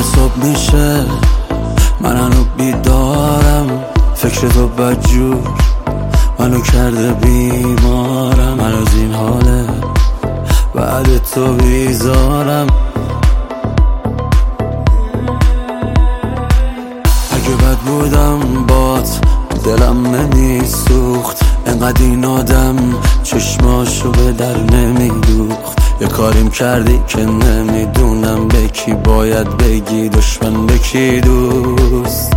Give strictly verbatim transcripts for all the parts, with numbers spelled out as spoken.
صبح میشه من هنو بیدارم، فکر تو بدجور منو کرده بیمارم. من از این حاله بعد تو بیزارم. اگه بد بودم بات دلم نمیسوخت، انقدر این آدم چشماشو به در نمیدوخت. یه کاریم کردی که نمیدونم به کی باید بگی دشمن به کی دوست.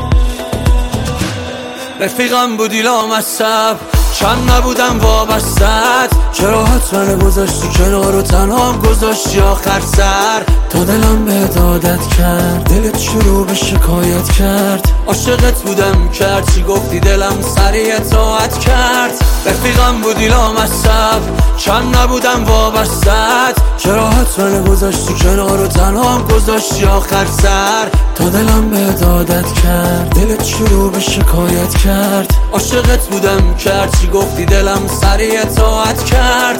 رفیقم بودی لامصب چند نبودم وابستت، چرا حتما گذاشتی کنار و تنها گذاشتی آخر سر. تا دلم به عادت کرد، دلت شروع به شکایت کرد. عاشقت بودم کرد چی گفتی دلم سریع اطاعت کرد. رفیقم بودی لامصب چند نبودم وابستت، چرا حتما گذاشتی کنار و تنها گذاشتی آخر سر. تا دلم به عادت کرد، دلت شروع به شکایت کرد. عاشقت بودم کرد چی گفتی دلم سریع اطاعت کرد.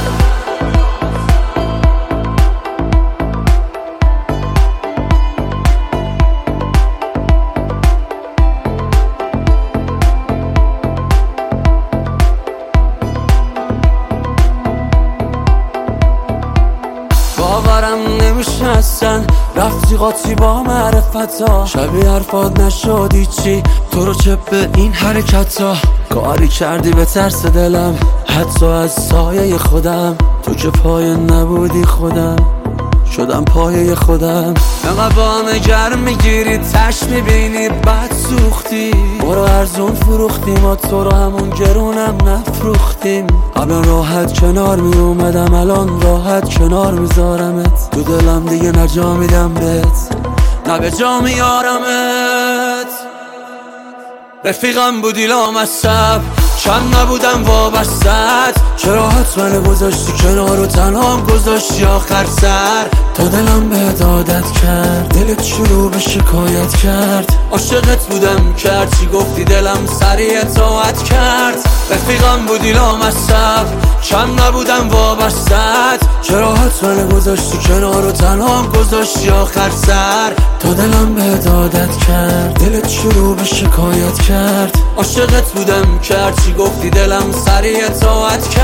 باورم نمیشه اصلا رفتی قاطی با معرفتا، شبیه حرفات نشدی چی تو رو چه به این حرکتا. کاری کردی به ترس دلم حتی از سایه خودم، تو که پایه نبودی خودم شدم پایه خودم. انقدر با همه گرم میگیری تش میبینی بد سوختی، برو ارزون فروختی ما تو رو همون گرونم نفروختیم. قبلا راحت کنار میومدم الان راحت کنار میذارمت، تو دلم دیگه نجا میدم بهت نه به جا میارمت. رفیقم بودی لامصب چند نبودم وابستت، چرا حتما گذاشتی کنار و تنها گذاشتی آخر سر. تا دلم به عادت کرد، دلت شروع به شکایت کرد. عاشقت بودم کرد چی گفتی دلم سریع اطاعت کرد. رفیقم بودی لامصب چند نبودم وابستت، چرا حتما گذاشتی کنار و تنها گذاشتی آخر سر. تا دلم به عادت کرد، دلت شروع به شکایت کرد. عاشقت بودم کرد چی گفتی دلم سریع اطاعت کرد.